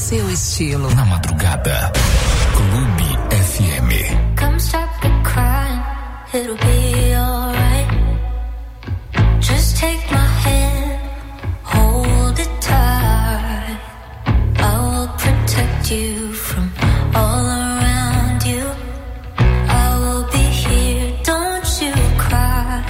seu estilo. Na madrugada, Clube FM. Come stop the crying, it'll be alright. Just take my hand, hold it tight. I will protect you from all around you. I will be here, don't you cry.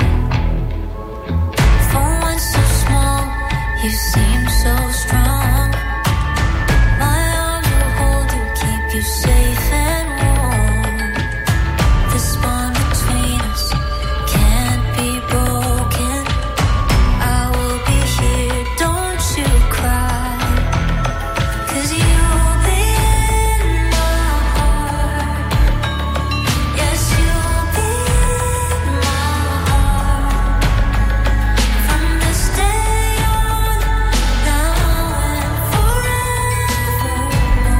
For one so small, you seem so strong. My arms will hold you, keep you safe and warm. This bond between us can't be broken. I will be here, don't you cry. 'Cause you'll be in my heart. Yes, you'll be in my heart. From this day on, now and forevermore.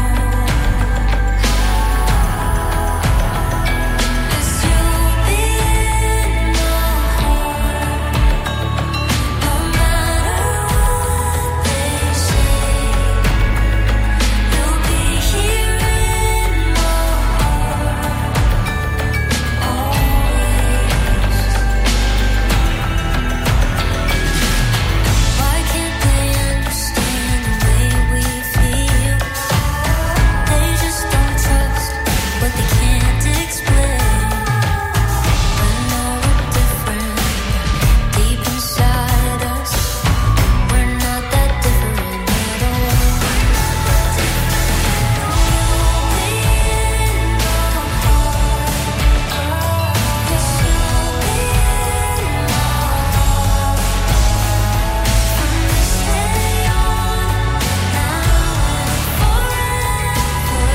Yes, you'll be in my heart. No matter what they say, you'll be here in my heart always. Why can't they understand the way we feel? They just don't trust what they can't explain. I know we're different deep inside us. We're not that different at all. You'll be in my heart. Yes, you'll be in my heart. From this day on, now and forevermore.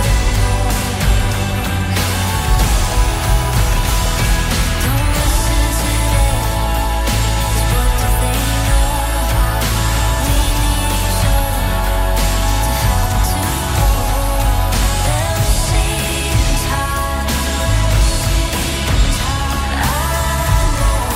Don't listen to them, 'cause what do they know? We need each other to have to hold. They'll see in time, I know.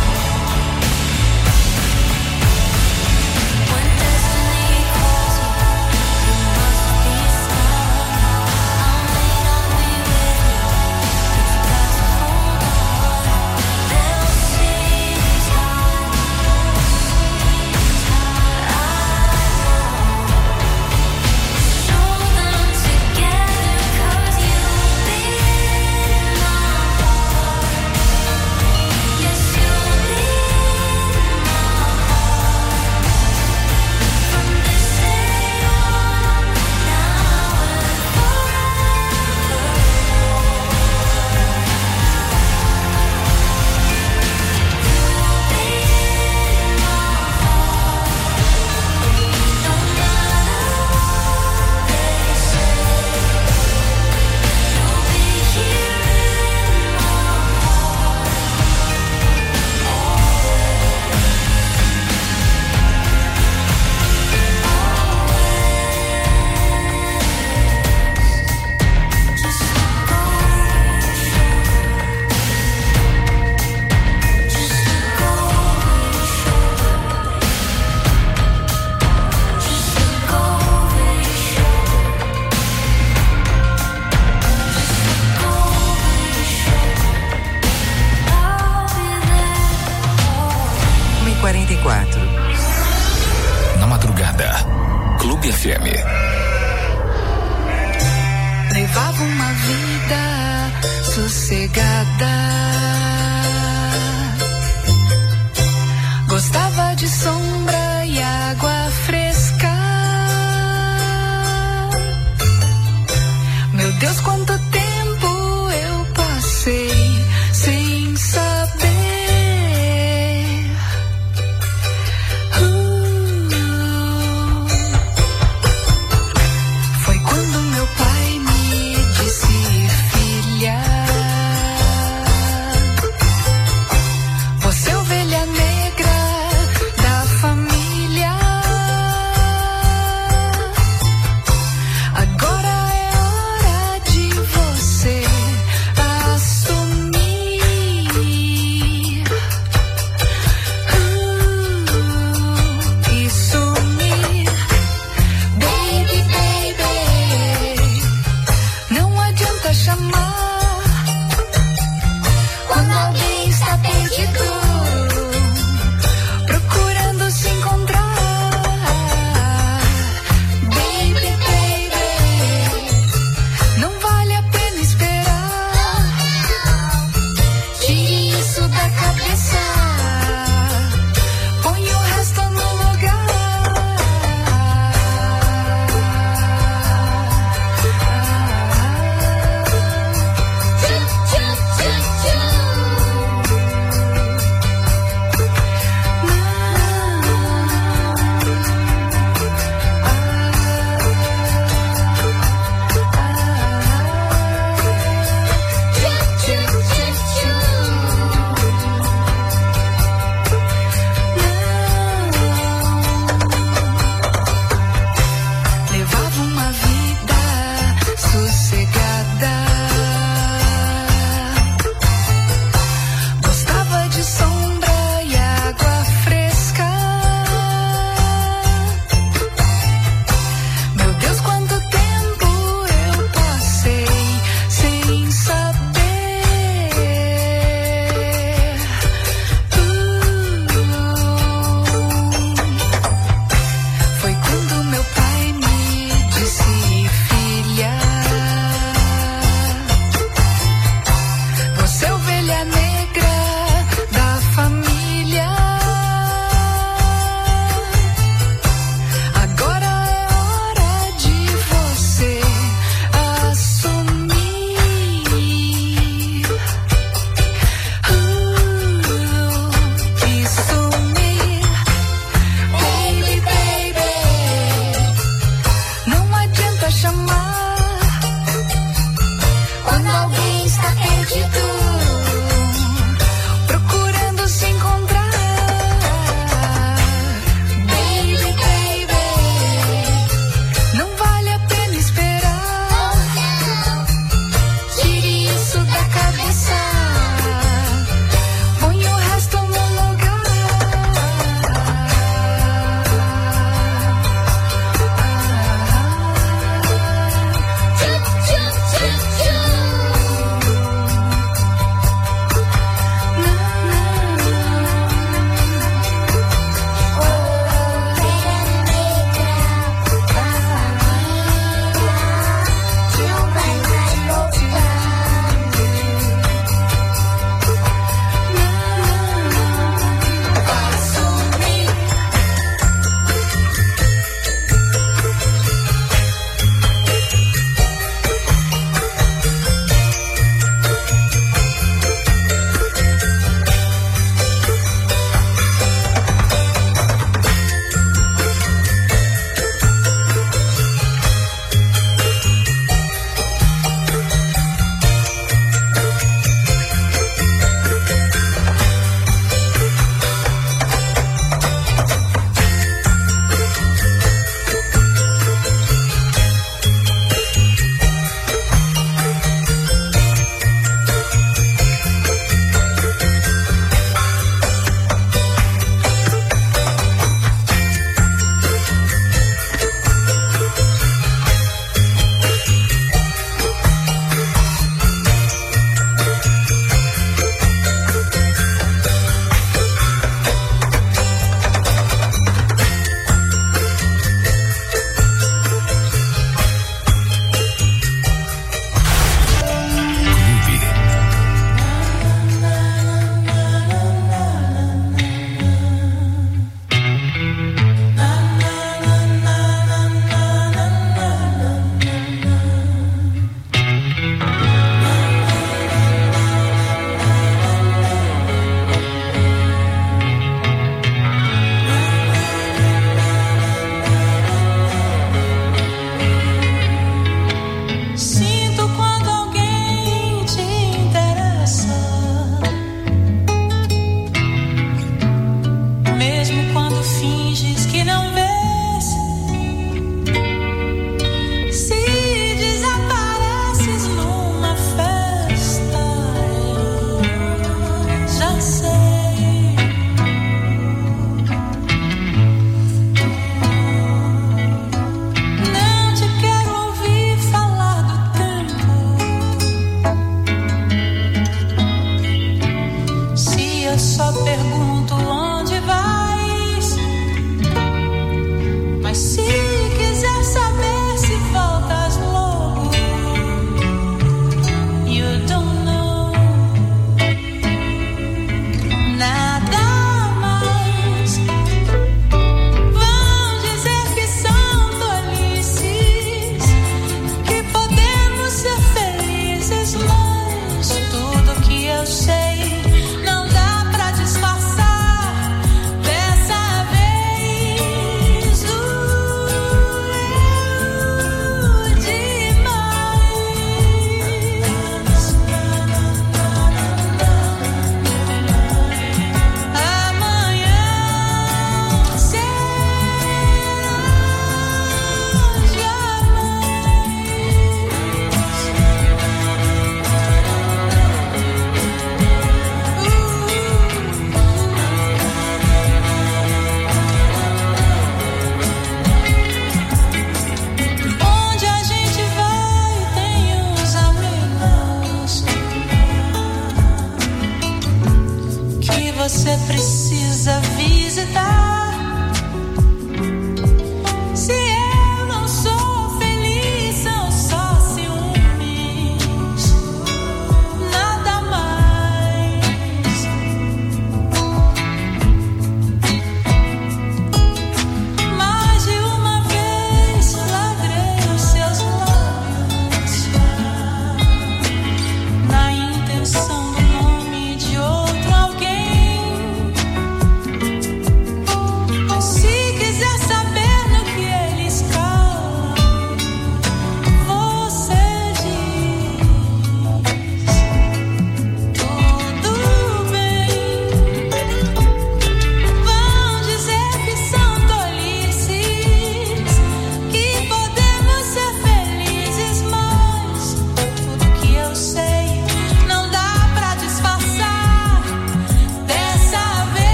When destiny calls you, you must be strong. I may not be with you, but you got to hold on. They'll see in time, I know. Show them together, 'cause you'll be in my heart. Yes, you'll be in my heart. From this day on, now and forevermore. You'll be in my heart. No matter what they say, you'll be here in my heart always. Just look over your shoulder. Just look over your shoulder. Just look over your shoulder. Just look over your shoulder. I'll be there. 1h44. Na madrugada, Clube FM. Levava uma vida sossegada. Gostava de sombra e água fresca. Meu Deus, quanto tempo eu passei sem saber. Foi quando meu pai me disse: filha, você é ovelha negra da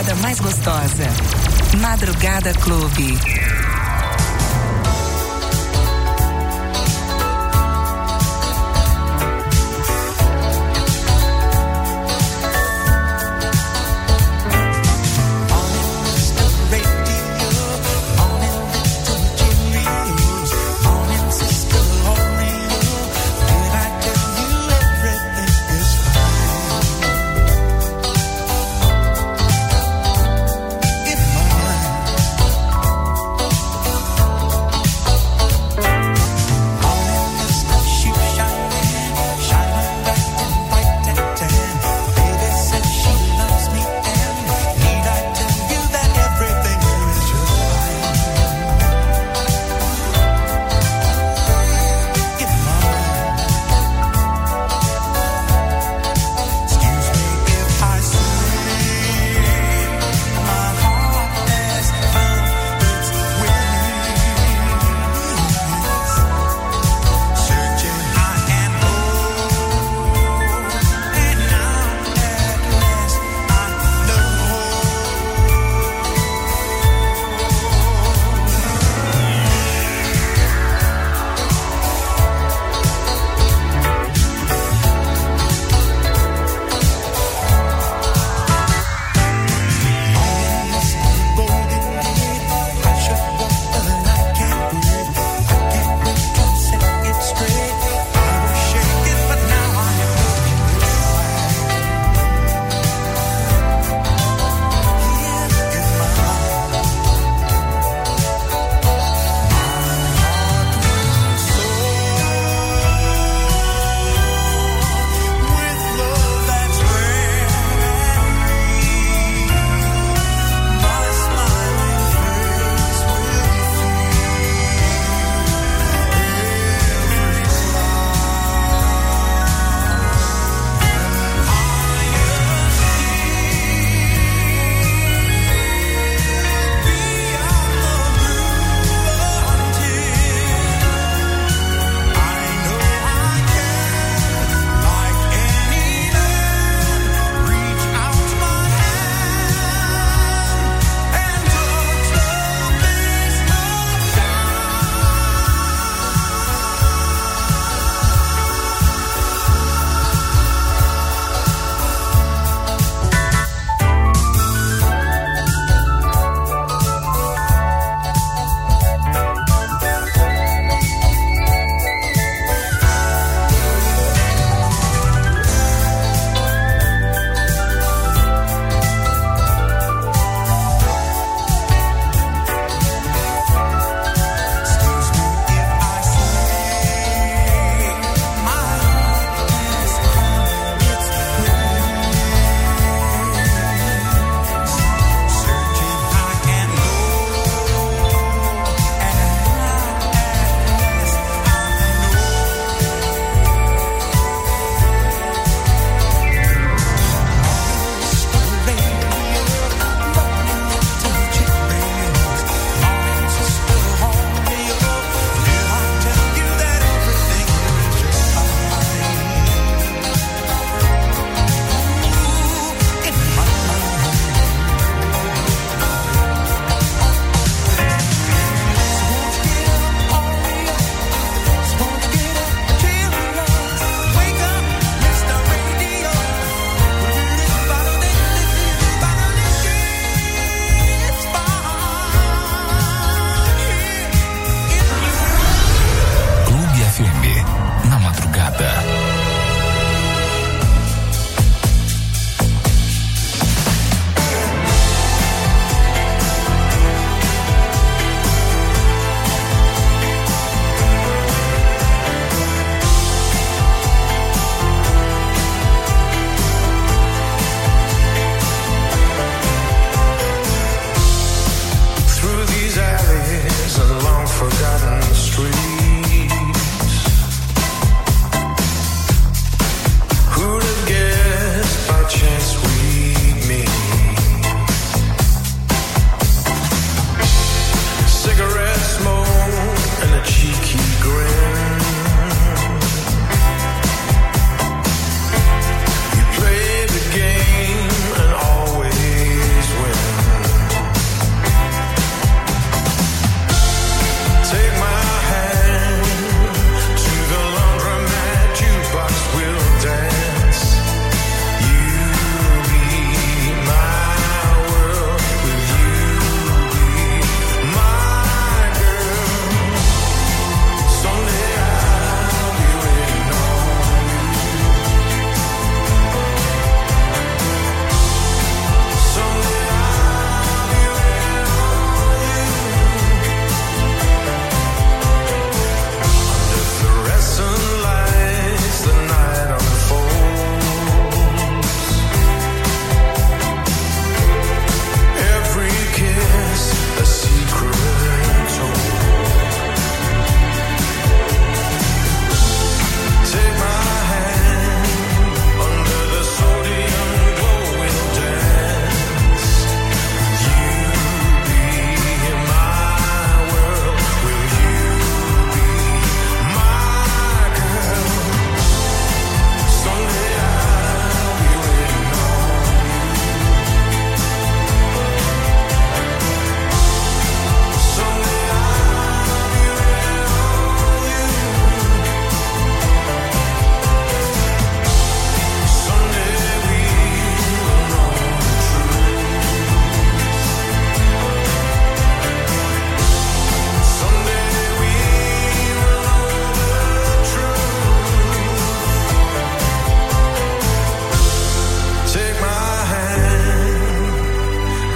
madrugada mais gostosa. Madrugada Clube.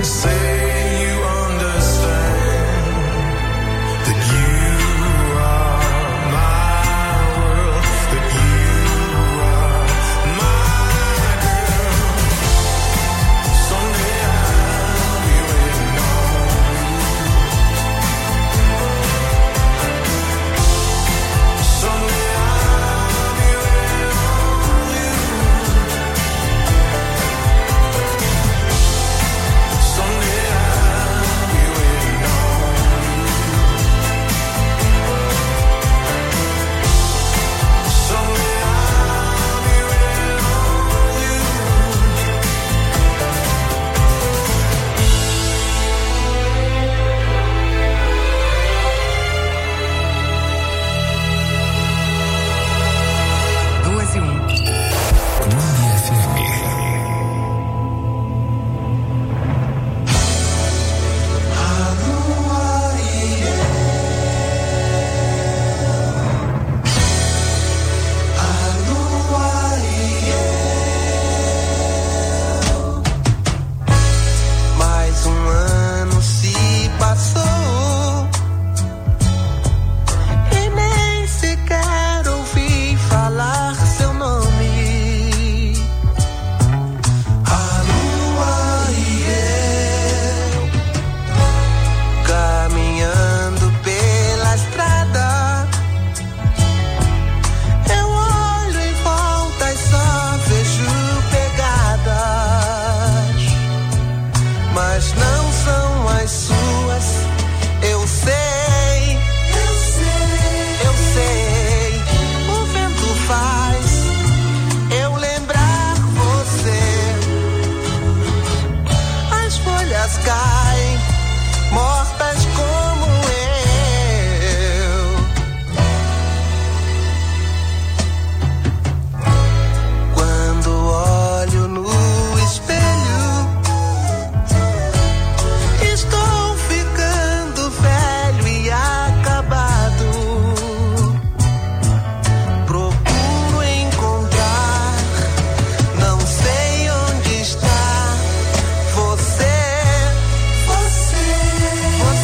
Você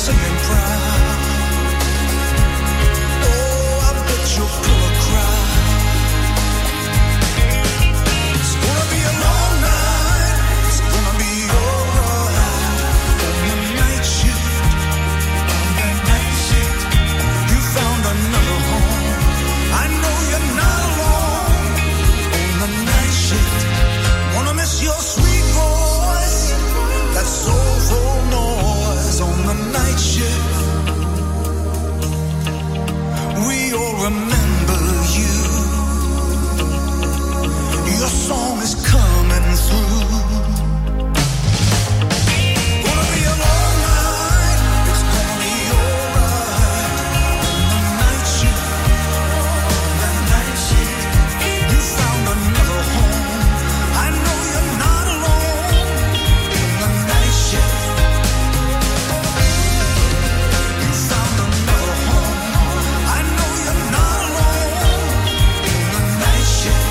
singing proud. Oh, I bet you'll pull a crowd. It's gonna be a long night. It's gonna be alright. On the night shift, on the night shift, you found another home. I know you're not alone. On the night shift, wanna miss your sweet voice, that soulful noise. On the night shift, we all remember you. Your song is coming through. Gonna be a long night. It's gonna be alright. On the night shift, the night shift, you found another home. I know you're not alone. On the night shift, you found another home. I know you're not alone. On the night shift.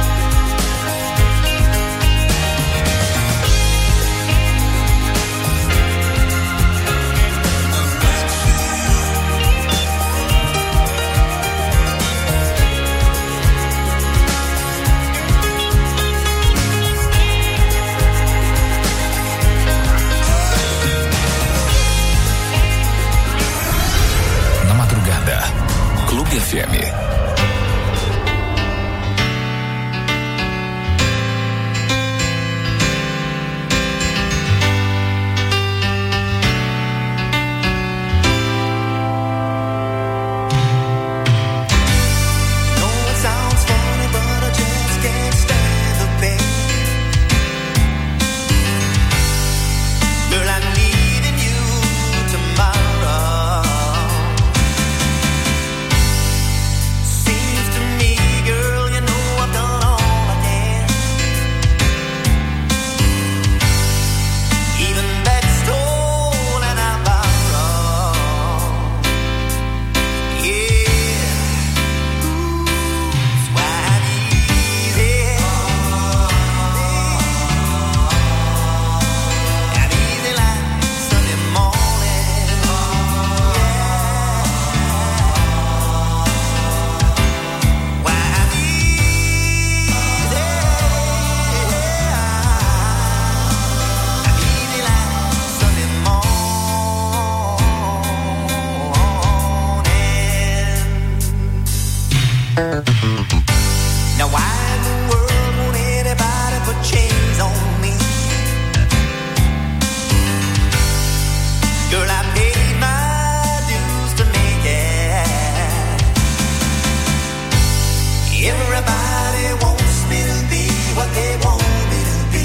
Na madrugada, Clube FM. No, it sounds funny, but I just can't stand the pain. Girl, I'm leaving you tomorrow. Seems to me, girl, you know I've done all I can. Even that stolen I borrowed. Yeah. Swag easy. Got easy like Sunday morning. Swag easy. Got easy like Sunday morning. Now why in the world won't anybody put chains on me? Girl, I paid my dues to make it. Everybody wants me to be what they want me to be.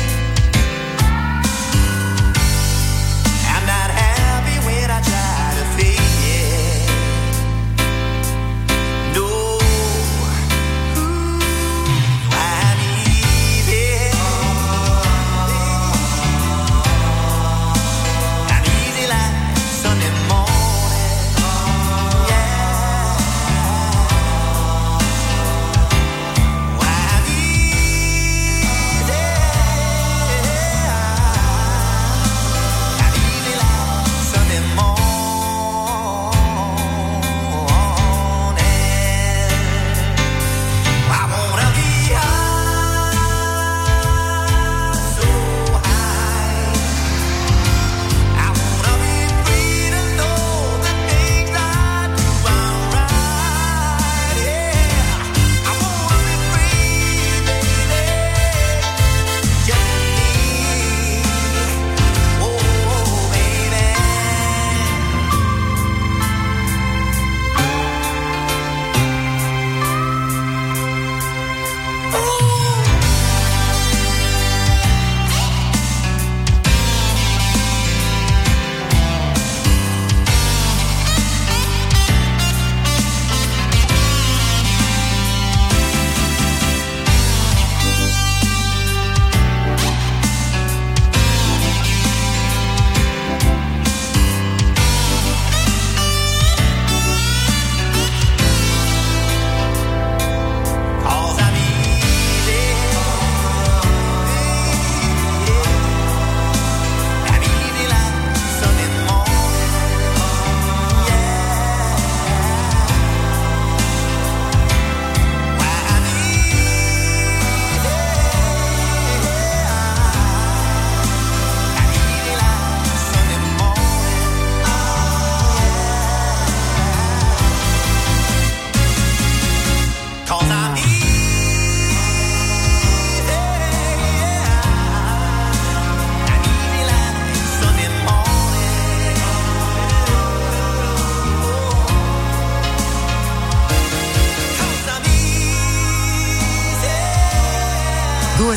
I'm not happy when I try to fake it. No. Ooh.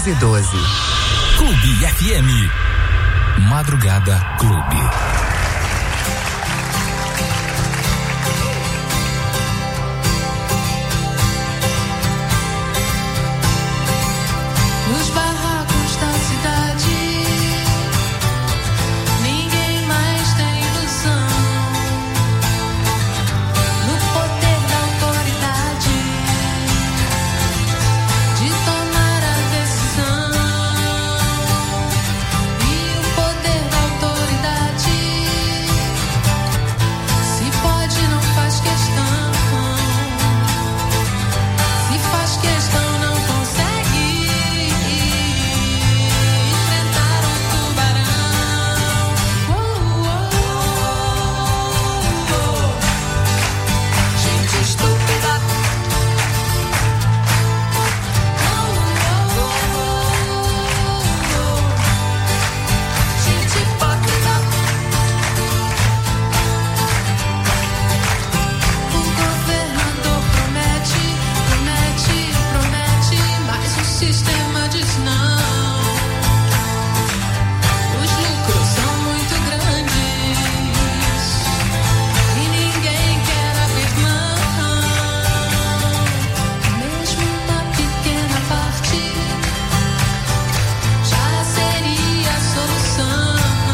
1212. Clube FM. Madrugada Clube. Nos barracos da cidade, ninguém mais tem ilusão. No poder da autoridade de tomar a decisão. E o poder da autoridade, se pode, não faz questão. Se faz questão, não consegue enfrentar um tubarão. Gente estúpida. Gente hipócrita. O governador promete, promete, promete, mas o sistema diz não. Os lucros são muito grandes e ninguém quer abrir mão. Mesmo uma pequena parte já seria a solução.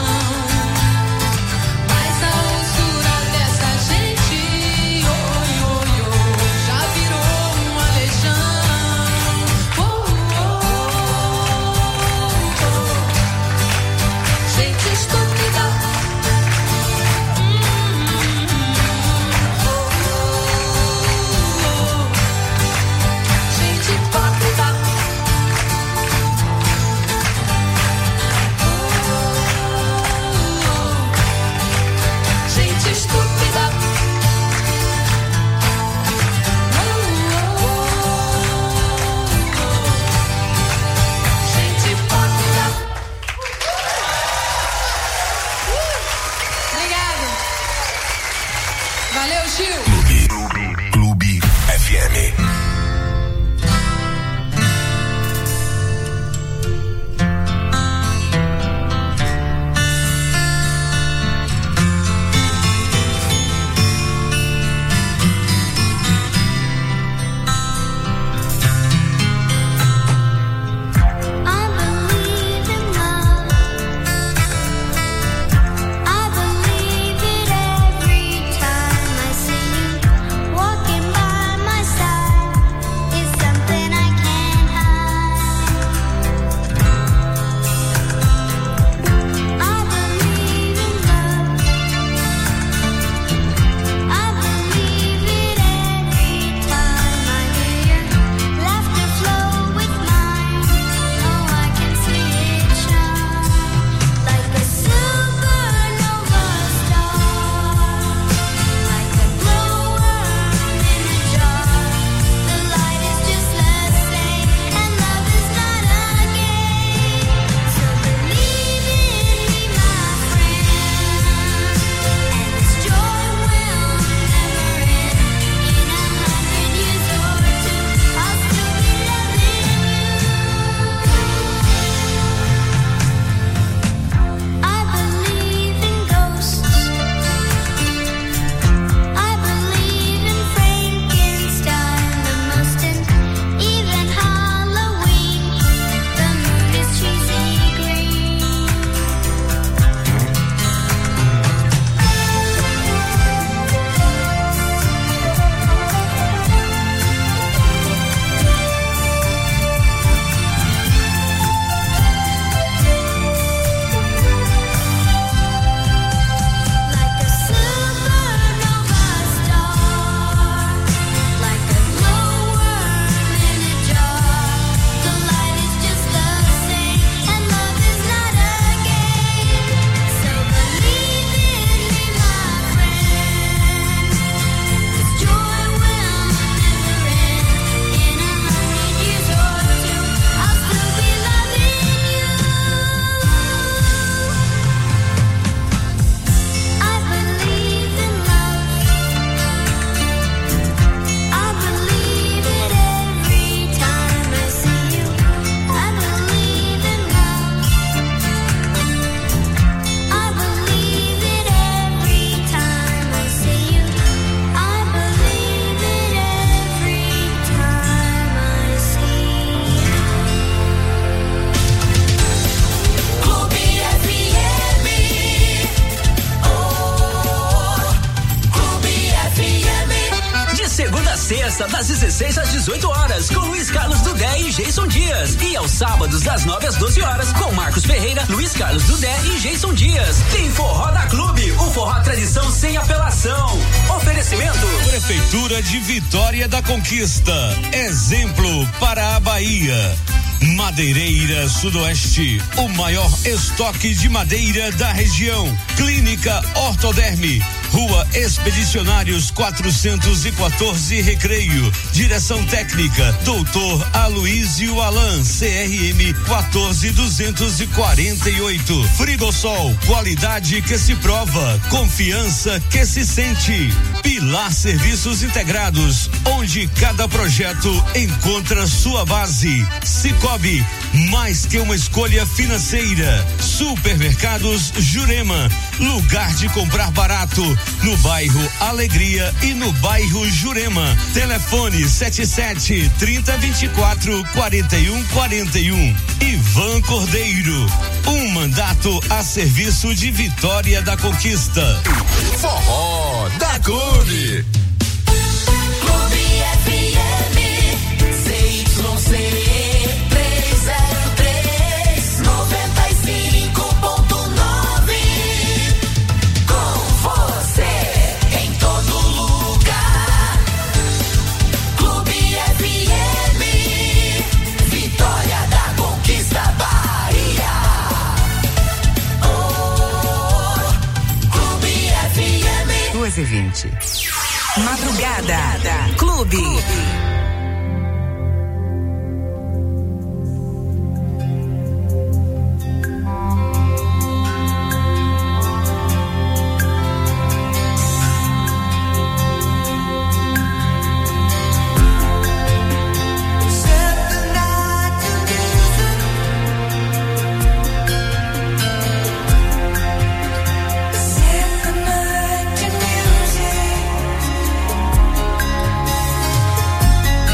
Mas a usura dessa gente, já virou uma legião. Gente estúpida. Gente hipócrita. Gente estúpida. Gente hipócrita. Obrigado. Valeu, Gil. Clube FM. I believe in love. I believe it every time I see you walking by my side. terça, das 16 às 18 horas, com Luiz Carlos Dudé e Jason Dias. E aos sábados, das 9 às 12 horas, com Marcos Ferreira, Luiz Carlos Dudé e Jason Dias. Tem Forró da Clube, o forró tradição sem apelação. Oferecimento: Prefeitura de Vitória da Conquista. Exemplo para a Bahia. Madeireira Sudoeste, o maior estoque de madeira da região. Clínica Ortoderme, Rua Expedicionários 414, Recreio. Direção técnica, Doutor Aloísio Alan, CRM 14248. Frigosol, qualidade que se prova, confiança que se sente. Pilar Serviços Integrados, onde cada projeto encontra sua base. Cicobi, mais que uma escolha financeira. Supermercados Jurema, lugar de comprar barato, no bairro Alegria e no bairro Jurema. Telefone 77-3024-4141. Ivan Cordeiro, um mandato a serviço de Vitória da Conquista. Forró da Clube. Clube FM, CYC 303, 95.9. Com você em todo lugar. Clube FM, Vitória da Conquista, Bahia. Oh, Clube FM. 2h20. Madrugada Clube. Set the night to music.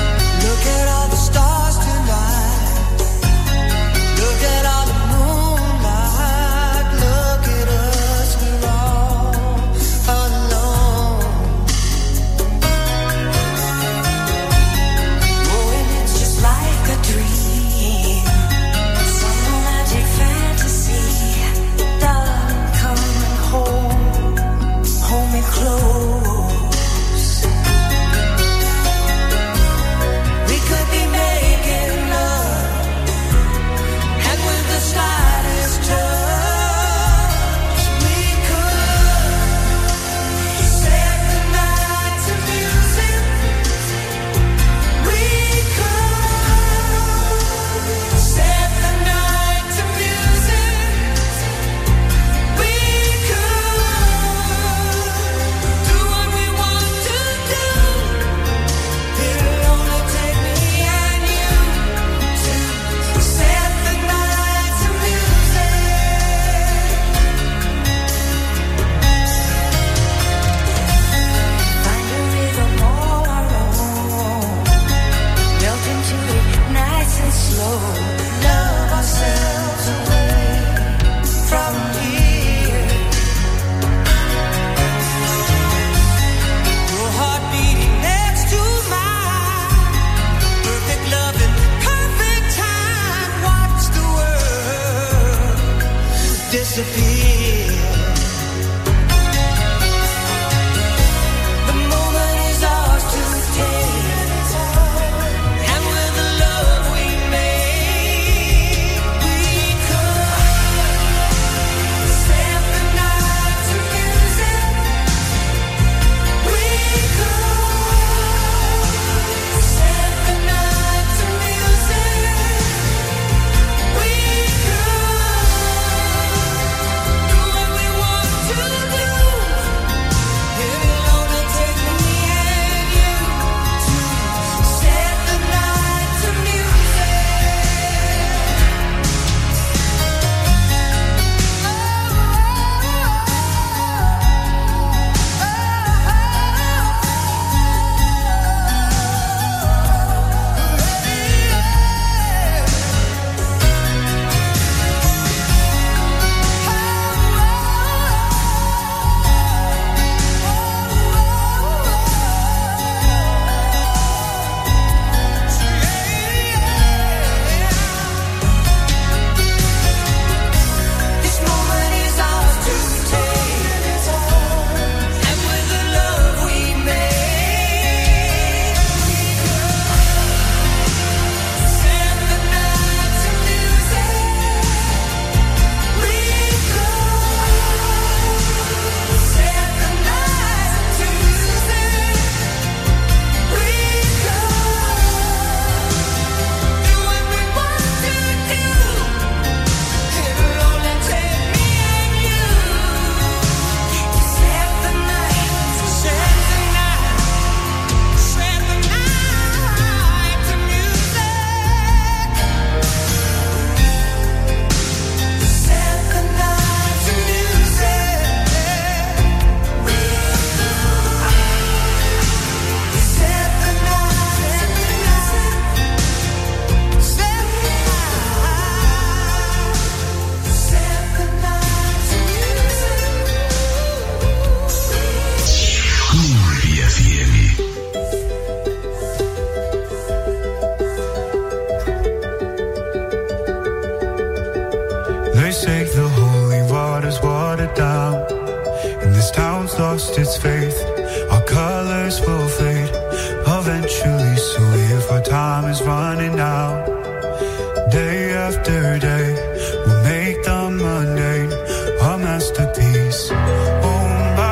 lost its faith. Our colors will fade eventually. So if our time is running out, day after day, we'll make the mundane a masterpiece. Oh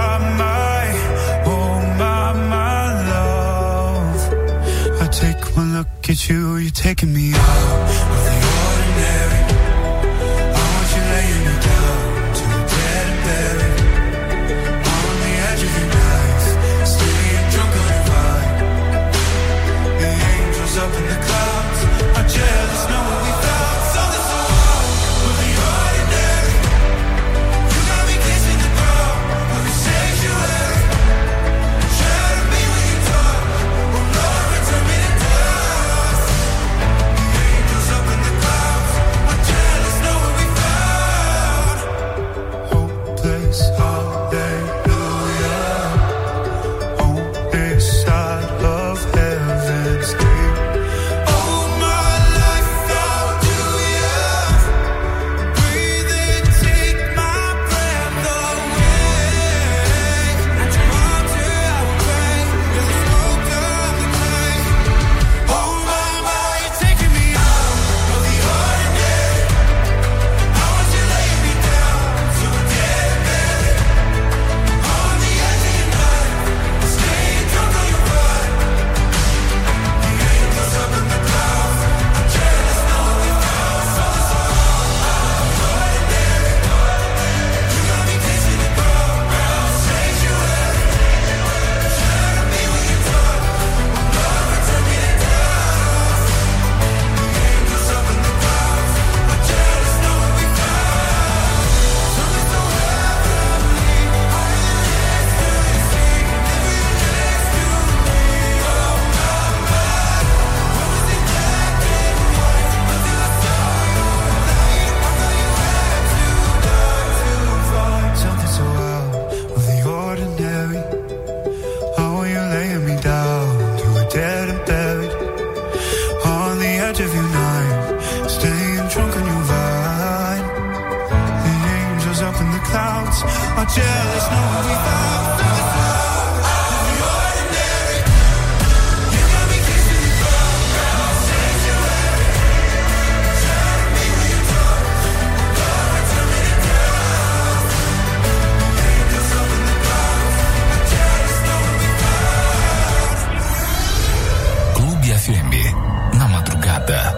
my love. I take one look at you, you're taking me out of the ordinary. I want you laying me down to the dead and buried. On the edge of your knife, staying drunk on your ride. The angels up in the clouds are jealous, know what we found. Something so wrong with the ordinary. You got me kissing the ground of the sanctuary. Shadow me when you talk, oh Lord, return me to dust. The angels up in the clouds are jealous, know what we found. Hopeless, hallelujah. On this side of heaven's gate. Oh my life, how do you breathe and take my breath away? And to water I will pray, you're the smoke of the grave. Oh my, you're taking me out of the ordinary. I want you laying me down to a dead and buried. On the edge of your knife, staying drunk on your ride. The angels up in the clouds are jealous, know what we found. Something so wrong with the ordinary. You got me kissing the ground, sanctuary. Shadow me when you talk, oh Lord, return me to dust. The angels up in the clouds are jealous, know what we found. Something so heavenly, all your lips do you see, never your lips to me. Oh my, what was it black and white until I saw your light? I thought you had to die to find something so out of the ordinary. How are you laying me down to a dead and buried? On the edge of your knife, staying drunk on your vine. The angels up in the clouds are jealous, know what we found. Something so out of the ordinary. You got me kissing the ground, sanctuary. Shadow me when you talk, oh Lord, return me to dust. The angels up in the clouds are jealous, know what we found. Clube FM, na madrugada.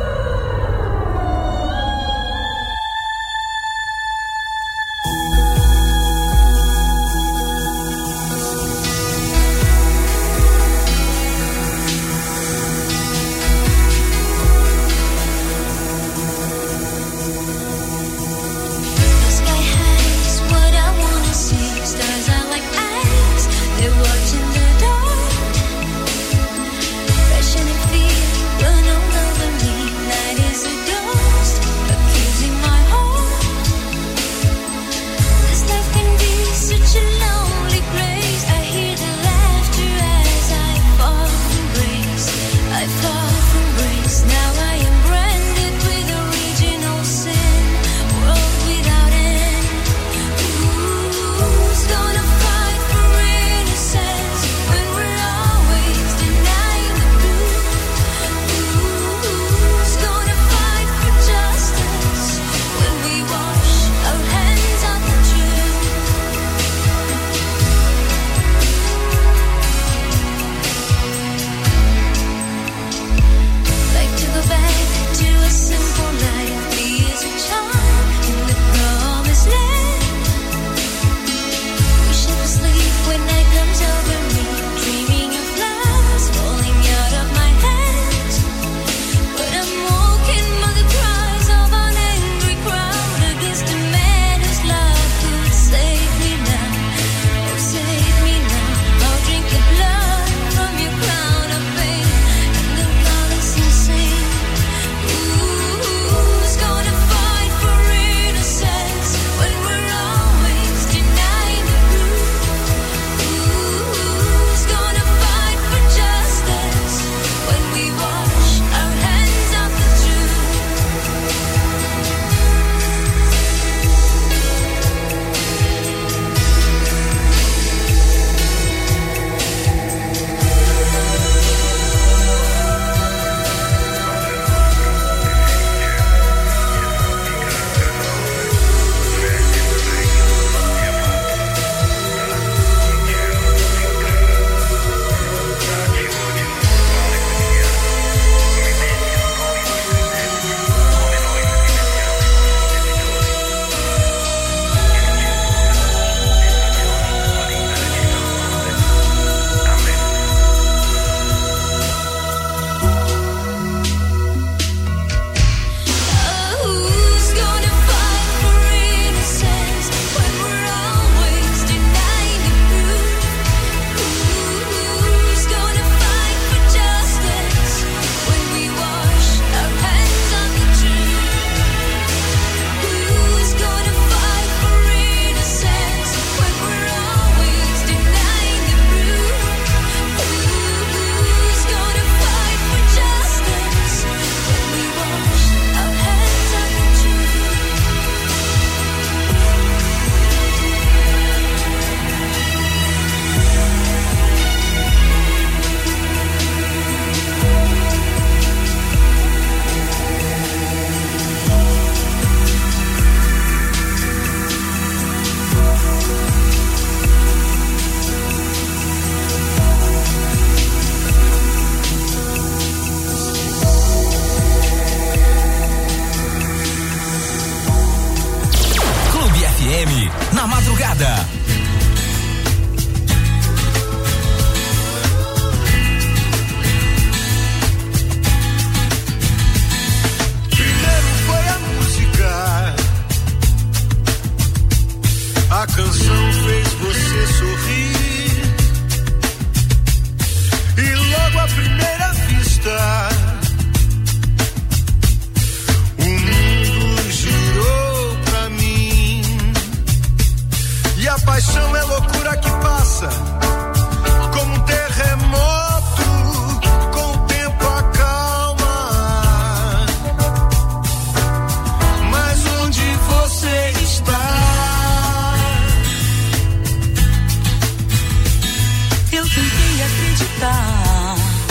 está,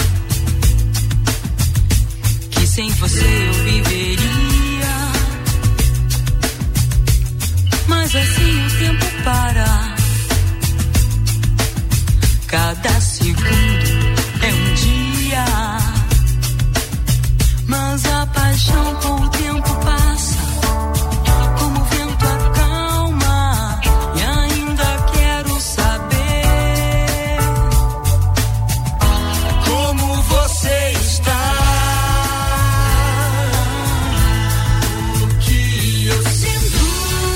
que sem você eu viveria, mas assim o tempo para, cada segundo é um dia, mas a paixão com o tempo passa, como o vento acalma, e ainda quero saber como você está. O que eu sinto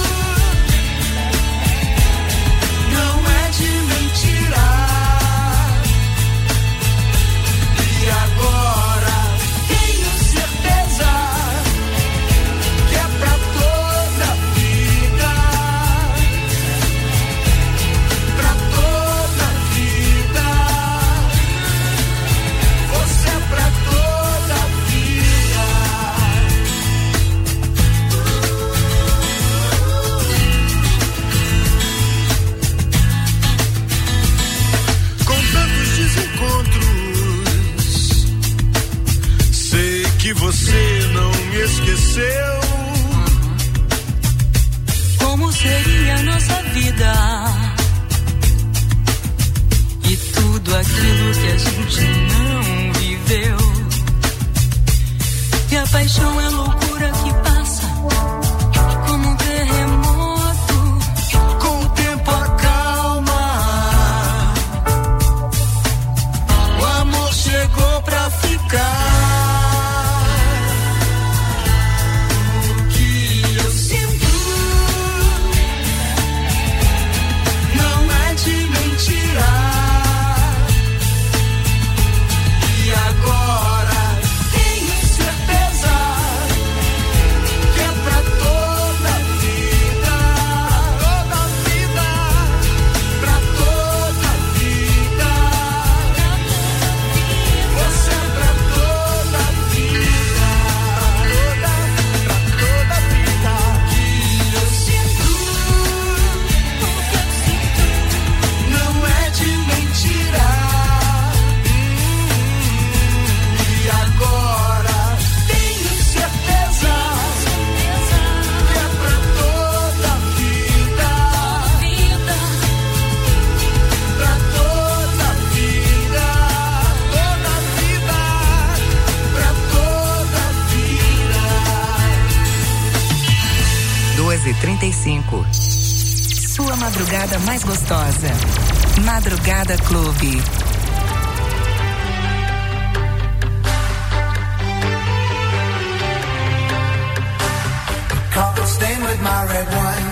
não é de mentira, e agora tenho certeza que é pra toda a vida, pra toda a vida. Você é pra toda a vida. Com tantos desencontros, sei que você não me esqueceu. Como seria a nossa vida? E tudo aquilo que a gente não viveu. E a paixão é loucura que passa, como um terremoto, com o tempo acalma. O amor chegou pra ficar. O que eu sinto não é de mentira, e agora tenho certeza que é pra toda a vida, toda a vida, pra toda a vida. Você é pra toda a vida, pra toda a vida. Que eu sinto, não é de mentira, e agora tenho certeza que é pra toda a vida, pra toda a vida, toda a vida, pra toda a vida. 2h35. Sua madrugada mais gostosa. Madrugada Clube. Coffee stained with my red wine.